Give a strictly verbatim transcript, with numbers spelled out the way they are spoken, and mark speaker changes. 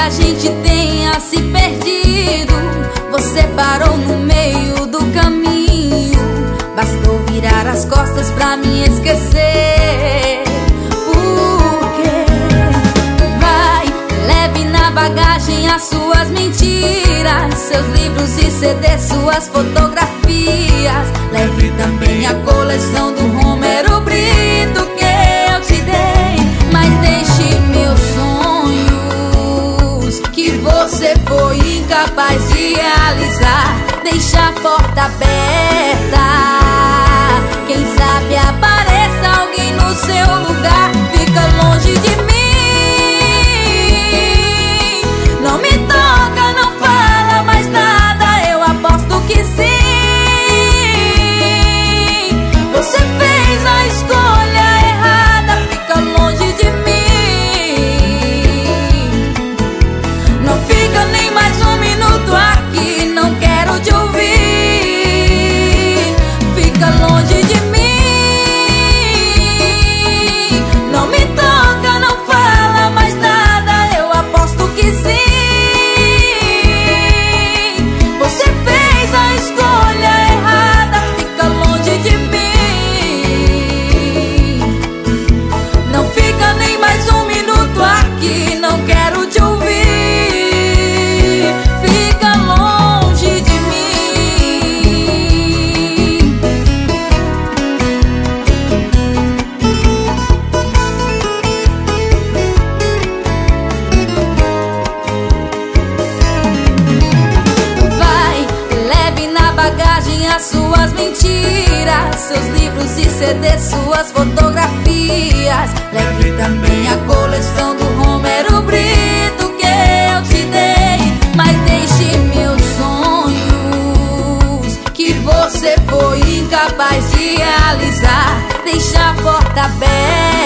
Speaker 1: a gente tenha se perdido, você parou no meio do caminho. Bastou virar as costas pra me esquecer. Por quê? Vai, leve na bagagem as suas mentiras, seus livros e C Ds, suas fotografias. Leve também a coleção do Romero Brito que eu te dei. Mas deixe meus sonhos que você foi incapaz de realizar. Deixa a porta aberta, quem sabe apareça alguém no seu lugar. Fica longe de mim, não me toca, não fala mais nada. Eu aposto que sim, você fez a escolha errada. Fica longe de mim, não fica nem mais um minuto aqui, não quero te ouvir. Fica longe de mim, não me toca, não fala mais nada. Eu aposto que sim, você fez a escolha errada. Fica longe de mim, não fica nem mais um minuto aqui, não quero te ouvir. Fica longe de mim. Vai, leve na bagagem as suas mentiras, seus livros e C Ds, suas fotografias. Leve também a coleção do Romero Brito que eu te dei. Mas deixe meus sonhos que você foi incapaz de realizar. Deixa a porta aberta,